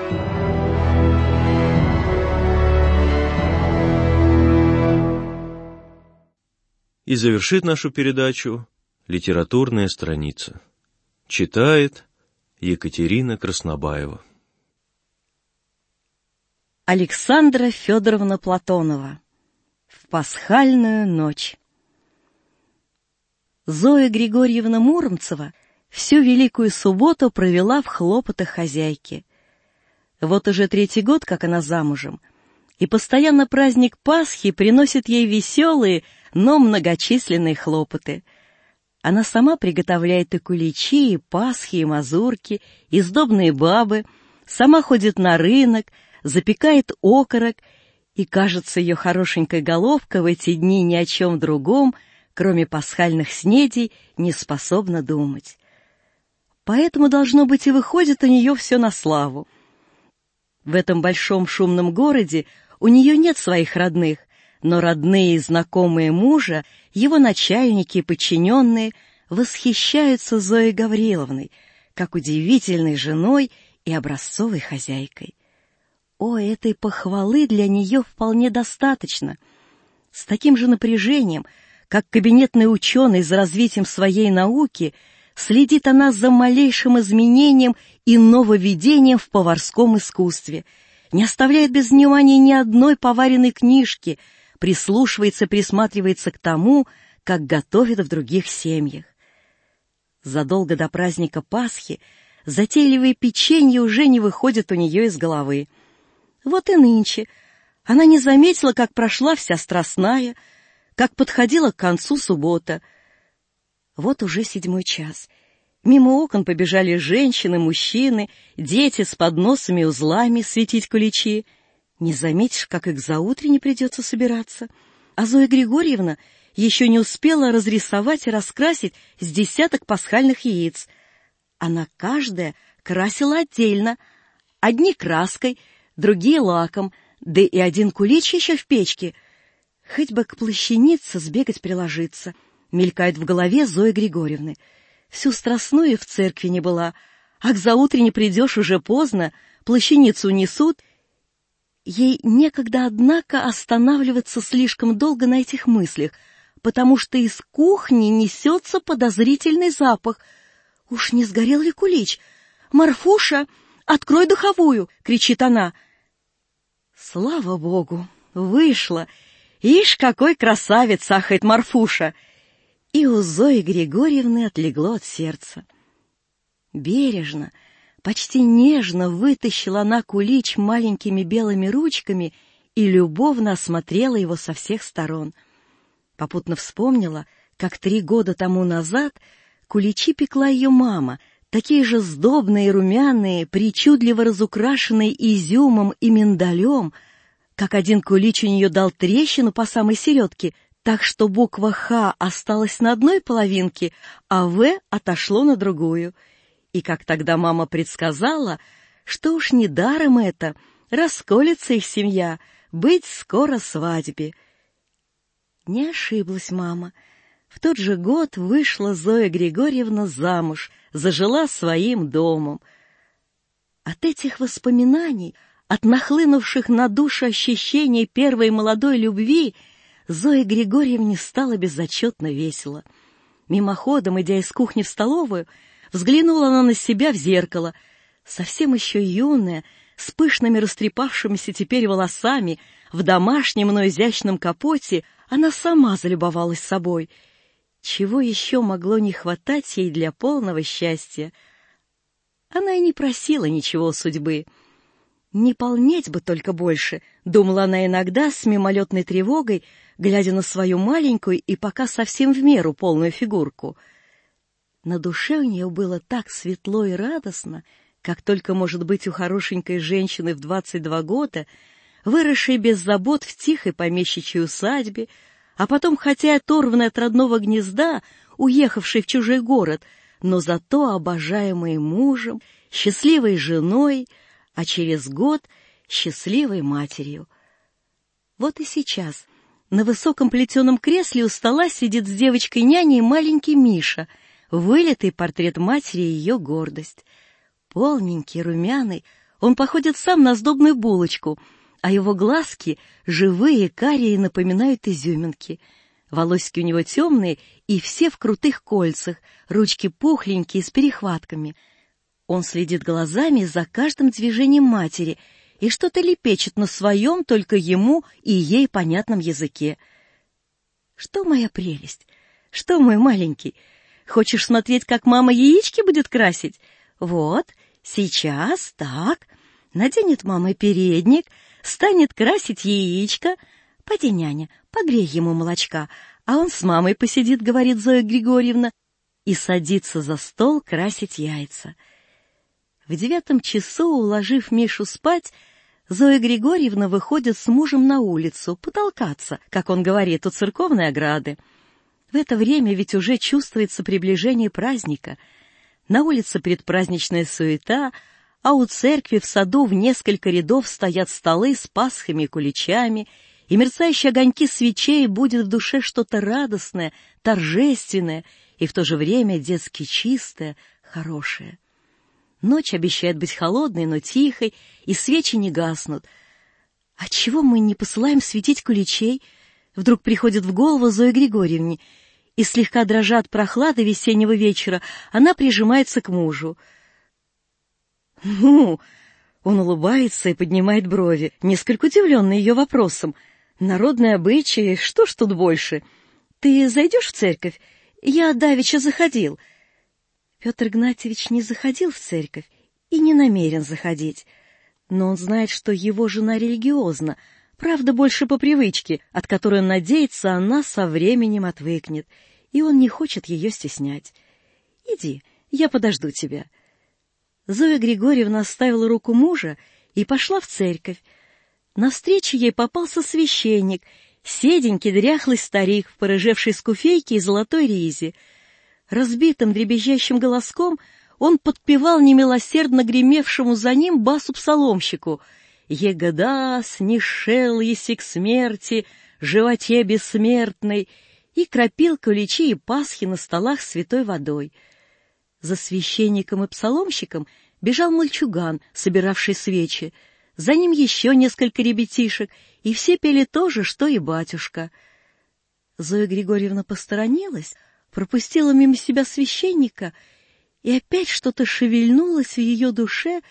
И завершит нашу передачу литературная страница. Читает Екатерина Краснобаева. Александра Федоровна Платонова. В пасхальную ночь. Зоя Григорьевна Муромцева всю Великую Субботу провела в хлопотах хозяйки. Вот уже третий год, как она замужем, и постоянно праздник Пасхи приносит ей веселые, но многочисленные хлопоты. Она сама приготовляет и куличи, и пасхи, и мазурки, и сдобные бабы, сама ходит на рынок, запекает окорок, и, кажется, ее хорошенькая головка в эти дни ни о чем другом, кроме пасхальных снедей, не способна думать. Поэтому, должно быть, и выходит у нее все на славу. В этом большом шумном городе у нее нет своих родных, но родные и знакомые мужа, его начальники и подчиненные восхищаются Зоей Гавриловной, как удивительной женой и образцовой хозяйкой. О, этой похвалы для нее вполне достаточно. С таким же напряжением, как кабинетный ученый за развитием своей науки, следит она за малейшим изменением и нововведением в поварском искусстве, не оставляет без внимания ни одной поваренной книжки, прислушивается, присматривается к тому, как готовят в других семьях. Задолго до праздника Пасхи затейливые печенья уже не выходят у нее из головы. Вот и нынче она не заметила, как прошла вся страстная, как подходила к концу суббота. Вот уже седьмой час. Мимо окон побежали женщины, мужчины, дети с подносами и узлами светить куличи. Не заметишь, как их заутренне придется собираться. А Зоя Григорьевна еще не успела разрисовать и раскрасить с десяток пасхальных яиц. Она каждая красила отдельно. Одни краской, другие лаком, да и один кулич еще в печке. Хоть бы к плащанице сбегать приложиться, мелькает в голове Зои Григорьевны. Всю страстную в церкви не была, а к заутрене придешь уже поздно, плащаницу унесут. Ей некогда, однако, останавливаться слишком долго на этих мыслях, потому что из кухни несется подозрительный запах. Уж не сгорел ли кулич? «Марфуша, открой духовую!» — кричит она. Слава Богу, вышло! Ишь, какой красавец, ахает Марфуша! И у Зои Григорьевны отлегло от сердца. Бережно, почти нежно вытащила она кулич маленькими белыми ручками и любовно осмотрела его со всех сторон. Попутно вспомнила, как три года тому назад куличи пекла ее мама, такие же сдобные, румяные, причудливо разукрашенные изюмом и миндалем, как один кулич у нее дал трещину по самой середке, так что буква «Х» осталась на одной половинке, а «В» отошло на другую. И как тогда мама предсказала, что уж недаром это, расколется их семья, быть скоро свадьбе. Не ошиблась мама. В тот же год вышла Зоя Григорьевна замуж, зажила своим домом. От этих воспоминаний, от нахлынувших на душу ощущений первой молодой любви, Зое Григорьевне стало безотчетно весело. Мимоходом, идя из кухни в столовую, взглянула она на себя в зеркало, совсем еще юная, с пышными растрепавшимися теперь волосами, в домашнем, но изящном капоте, она сама залюбовалась собой. Чего еще могло не хватать ей для полного счастья? Она и не просила ничего у судьбы. Не полнеть бы только больше, думала она иногда с мимолетной тревогой, глядя на свою маленькую и пока совсем в меру полную фигурку. На душе у нее было так светло и радостно, как только может быть у хорошенькой женщины в двадцать два года, выросшей без забот в тихой помещичьей усадьбе, а потом, хотя оторванной от родного гнезда, уехавшей в чужой город, но зато обожаемой мужем, счастливой женой, а через год счастливой матерью. Вот и сейчас на высоком плетеном кресле у стола сидит с девочкой-няней маленький Миша, вылитый портрет матери и ее гордость. Полненький, румяный, он походит сам на сдобную булочку, а его глазки, живые, карие, напоминают изюминки. Волосики у него темные и все в крутых кольцах, ручки пухленькие с перехватками. Он следит глазами за каждым движением матери и что-то лепечет на своем, только ему и ей понятном языке. Что, моя прелесть? Что, мой маленький? Хочешь смотреть, как мама яички будет красить? Вот, сейчас, так. Наденет мама передник, станет красить яичко. Пойди, няня, погрей ему молочка, а он с мамой посидит, говорит Зоя Григорьевна, и садится за стол красить яйца. В девятом часу, уложив Мишу спать, Зоя Григорьевна выходит с мужем на улицу потолкаться, как он говорит, у церковной ограды. В это время ведь уже чувствуется приближение праздника. На улице предпраздничная суета, а у церкви в саду в несколько рядов стоят столы с пасхами и куличами, и мерцающие огоньки свечей будет в душе что-то радостное, торжественное и в то же время детски чистое, хорошее. Ночь обещает быть холодной, но тихой, и свечи не гаснут. Отчего мы не посылаем светить куличей? Вдруг приходит в голову Зое Григорьевне, и слегка дрожа от прохлады весеннего вечера, она прижимается к мужу. «Ну?» — он улыбается и поднимает брови, несколько удивленный ее вопросом. «Народные обычаи, что ж тут больше? Ты зайдешь в церковь? Я давеча заходил». Петр Игнатьевич не заходил в церковь и не намерен заходить, но он знает, что его жена религиозна, правда, больше по привычке, от которой он надеется, она со временем отвыкнет, и он не хочет ее стеснять. «Иди, я подожду тебя». Зоя Григорьевна оставила руку мужа и пошла в церковь. Навстречу ей попался священник, седенький дряхлый старик в порыжевшей скуфейке и золотой ризе. Разбитым дребезжащим голоском он подпевал немилосердно гремевшему за ним басу-псаломщику: «Егода снишел еси к смерти, животе бессмертной», и кропил куличи и пасхи на столах святой водой. За священником и псаломщиком бежал мальчуган, собиравший свечи. За ним еще несколько ребятишек, и все пели то же, что и батюшка. Зоя Григорьевна посторонилась, пропустила мимо себя священника, и опять что-то шевельнулось в ее душе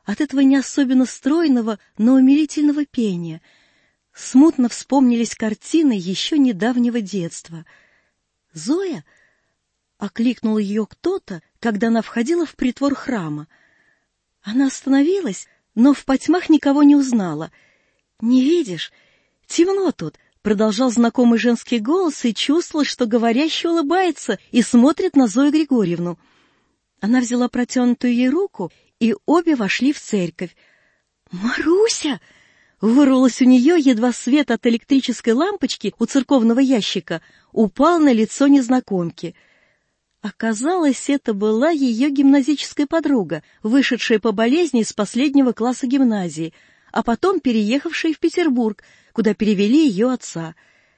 от этого не особенно стройного, но умилительного пения. Смутно вспомнились картины еще недавнего детства. «Зоя?» — окликнул ее кто-то, когда она входила в притвор храма. Она остановилась, но в потьмах никого не узнала. «Не видишь? Темно тут», — продолжал знакомый женский голос, и чувствовала, что говорящий улыбается и смотрит на Зою Григорьевну. Она взяла протянутую ей руку, и обе вошли в церковь. «Маруся!» — вырвалось у нее, едва свет от электрической лампочки у церковного ящика упал на лицо незнакомки. Оказалось, это была ее гимназическая подруга, вышедшая по болезни из последнего класса гимназии, а потом переехавшая в Петербург, куда перевели ее отца.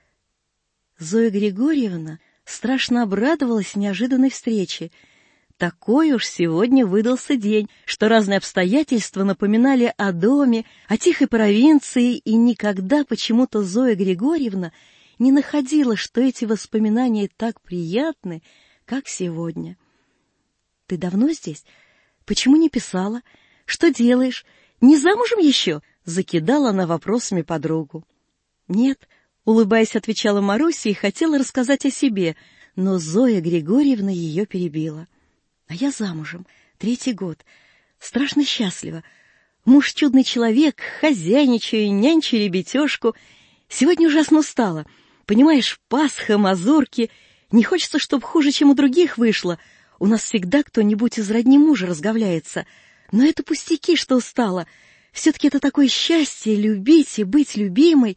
Зоя Григорьевна страшно обрадовалась неожиданной встрече. Такой уж сегодня выдался день, что разные обстоятельства напоминали о доме, о тихой провинции, и никогда почему-то Зоя Григорьевна не находила, что эти воспоминания так приятны, как сегодня. «Ты давно здесь? Почему не писала? Что делаешь? Не замужем еще?» — закидала она вопросами подругу. «Нет», — улыбаясь, отвечала Маруся и хотела рассказать о себе, но Зоя Григорьевна ее перебила. «А я замужем, третий год, страшно счастлива. Муж чудный человек, хозяйничаю, нянчу ребятешку. Сегодня ужасно устала. Понимаешь, Пасха, мазурки. Не хочется, чтоб хуже, чем у других вышло. У нас всегда кто-нибудь из родни мужа разговляется. Но это пустяки, что устала. Все-таки это такое счастье — любить и быть любимой».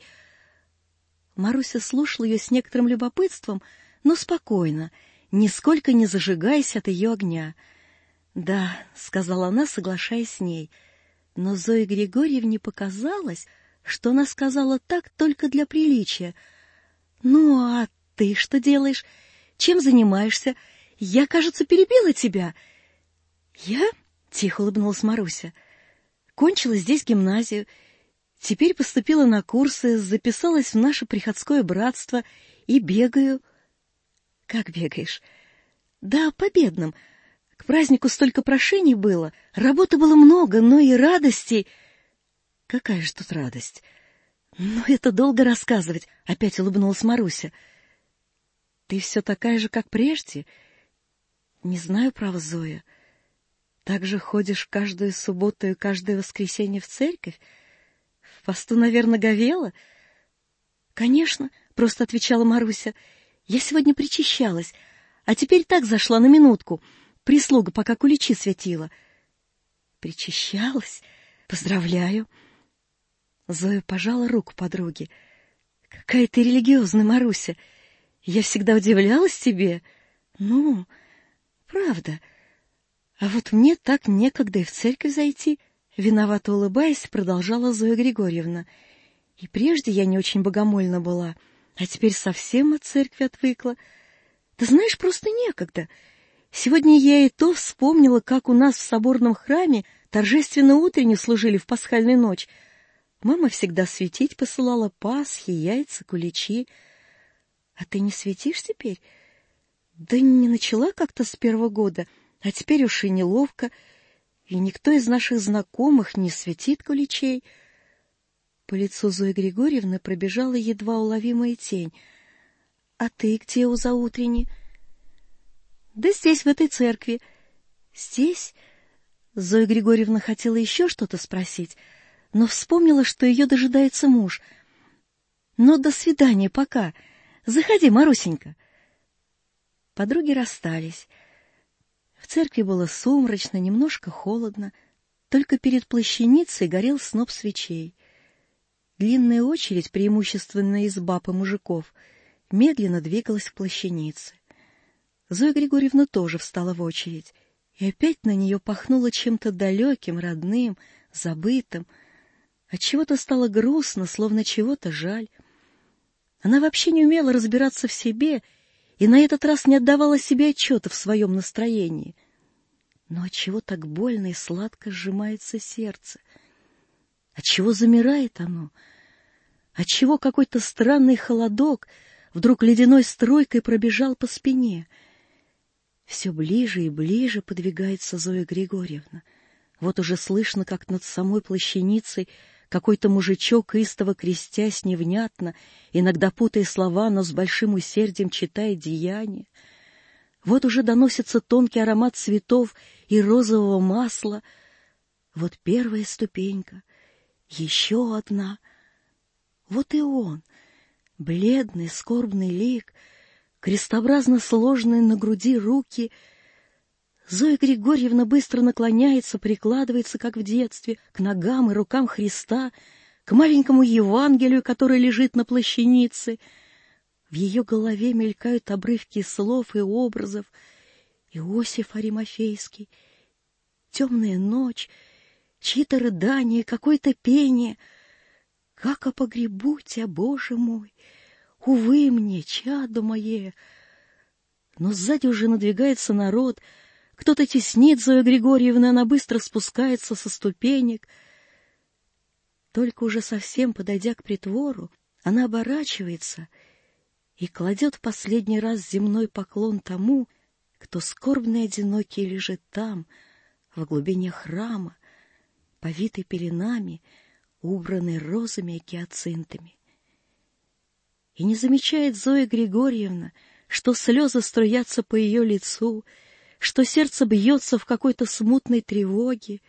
Маруся слушала ее с некоторым любопытством, но спокойно, нисколько не зажигаясь от ее огня. «Да», — сказала она, соглашаясь с ней, но Зое Григорьевне показалось, что она сказала так только для приличия. «Ну, а ты что делаешь? Чем занимаешься? Я, кажется, перебила тебя». «Я?» — тихо улыбнулась Маруся. «Кончила здесь гимназию. Теперь поступила на курсы, записалась в наше приходское братство и бегаю». «Как бегаешь?» «Да, по бедным. К празднику столько прошений было, работы было много, но и радости». «Какая же тут радость?» «Ну, это долго рассказывать», — опять улыбнулась Маруся. «Ты все такая же, как прежде?» «Не знаю, право, Зоя. Так же ходишь каждую субботу и каждое воскресенье в церковь? В посту, наверное, говела?» «Конечно», — просто отвечала Маруся. «Я сегодня причащалась, а теперь так зашла на минутку. Прислуга пока куличи светила». «Причащалась? Поздравляю». Зоя пожала руку подруге. «Какая ты религиозная, Маруся. Я всегда удивлялась тебе. Ну, правда. А вот мне так некогда и в церковь зайти». Виновато улыбаясь, продолжала Зоя Григорьевна. «И прежде я не очень богомольна была, а теперь совсем от церкви отвыкла. Ты знаешь, просто некогда. Сегодня я и то вспомнила, как у нас в соборном храме торжественно утренне служили в пасхальную ночь. Мама всегда светить посылала пасхи, яйца, куличи. А ты не светишь теперь?» «Да не начала как-то с первого года, а теперь уж и неловко, и никто из наших знакомых не светит куличей». По лицу Зои Григорьевны пробежала едва уловимая тень. «А ты где у заутренни?» «Да здесь, в этой церкви». «Здесь?» Зоя Григорьевна хотела еще что-то спросить, но вспомнила, что ее дожидается муж. «Ну, до свидания, пока. Заходи, Марусенька». Подруги расстались. В церкви было сумрачно, немножко холодно, только перед плащаницей горел сноп свечей. Длинная очередь, преимущественно из баб и мужиков, медленно двигалась к плащанице. Зоя Григорьевна тоже встала в очередь, и опять на нее пахнуло чем-то далеким, родным, забытым. Отчего-то стало грустно, словно чего-то жаль. Она вообще не умела разбираться в себе и на этот раз не отдавала себе отчета в своем настроении. Но отчего так больно и сладко сжимается сердце? Отчего замирает оно? Отчего какой-то странный холодок вдруг ледяной струйкой пробежал по спине? Все ближе и ближе подвигается Зоя Григорьевна. Вот уже слышно, как над самой плащаницей какой-то мужичок, истово крестясь невнятно, иногда путая слова, но с большим усердием читает деяния. Вот уже доносится тонкий аромат цветов и розового масла. Вот первая ступенька, еще одна. Вот и он, бледный, скорбный лик, крестообразно сложенные на груди руки. Зоя Григорьевна быстро наклоняется, прикладывается, как в детстве, к ногам и рукам Христа, к маленькому Евангелию, который лежит на плащанице. В ее голове мелькают обрывки слов и образов. Иосиф Аримафейский, темная ночь, чьи-то рыдания, какое-то пение. Как о погребу тебя, Боже мой! Увы мне, чадо мое! Но сзади уже надвигается народ. Кто-то теснит Зою Григорьевну, она быстро спускается со ступенек. Только уже совсем подойдя к притвору, она оборачивается и кладет в последний раз земной поклон тому, кто скорбный и одинокий лежит там, в глубине храма, повитый пеленами, убранный розами и гиацинтами. И не замечает Зоя Григорьевна, что слезы струятся по ее лицу, что сердце бьется в какой-то смутной тревоге.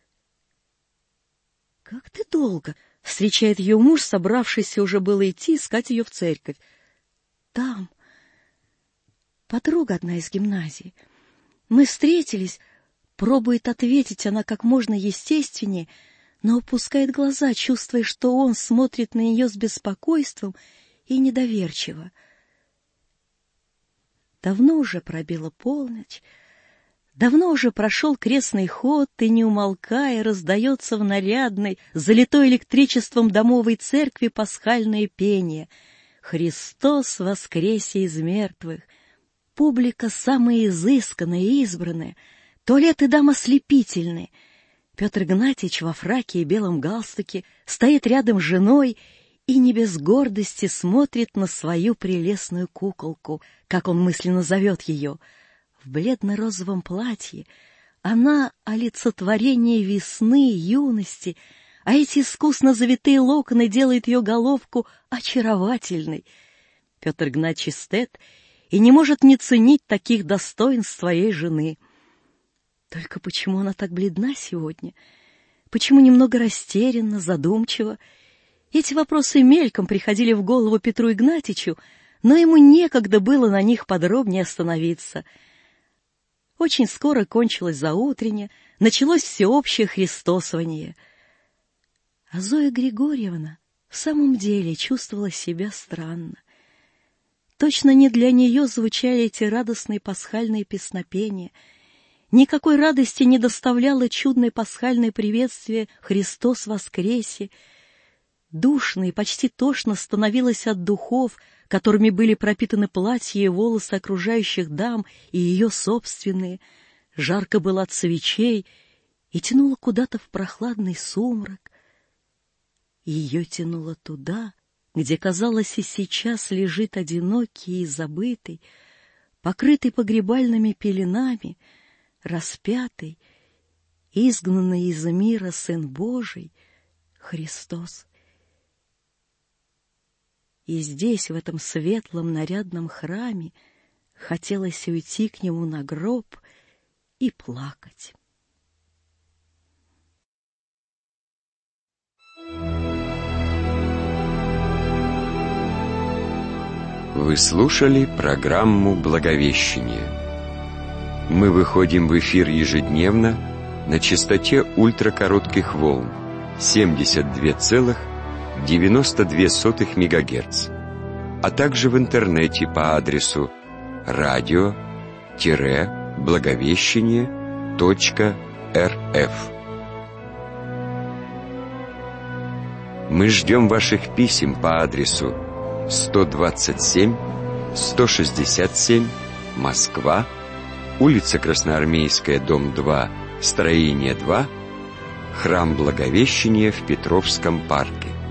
«Как ты долго?» — встречает ее муж, собравшийся уже было идти искать ее в церковь. «Там. Подруга одна из гимназии. Мы встретились», — пробует ответить она как можно естественнее, но опускает глаза, чувствуя, что он смотрит на нее с беспокойством и недоверчиво. Давно уже пробила полночь, давно уже прошел крестный ход, и, не умолкая, раздается в нарядной, залитой электричеством домовой церкви пасхальное пение «Христос воскресе из мертвых». Публика самая изысканная и избранная, туалеты дам ослепительные. Петр Игнатьевич во фраке и белом галстуке стоит рядом с женой и не без гордости смотрит на свою прелестную куколку, как он мысленно зовет ее. В бледно-розовом платье она — олицетворение весны, юности, а эти искусно завитые локоны делают ее головку очаровательной. Петр Игнатьевич эстет и не может не ценить таких достоинств своей жены. Только почему она так бледна сегодня? Почему немного растерянна, задумчива? Эти вопросы мельком приходили в голову Петру Игнатьичу, но ему некогда было на них подробнее остановиться. Очень скоро кончилось заутренне, началось всеобщее христосование. А Зоя Григорьевна в самом деле чувствовала себя странно. Точно не для нее звучали эти радостные пасхальные песнопения. Никакой радости не доставляло чудное пасхальное приветствие «Христос воскресе». Душно и почти тошно становилось от духов, которыми были пропитаны платья и волосы окружающих дам и ее собственные. Жарко было от свечей и тянуло куда-то в прохладный сумрак. Ее тянуло туда, где, казалось, и сейчас лежит одинокий и забытый, покрытый погребальными пеленами, распятый, изгнанный из мира Сын Божий, Христос. И здесь, в этом светлом нарядном храме, хотелось уйти к нему на гроб и плакать. Вы слушали программу «Благовещение». Мы выходим в эфир ежедневно на частоте ультракоротких волн семьдесят два целых девяносто две сотых мегагерц, а также в интернете по адресу радио благовещение точка эр эф. Мы ждем ваших писем по адресу сто двадцать семь сто шестьдесят семь, Москва, улица Красноармейская, дом два, строение два, храм Благовещения в Петровском парке.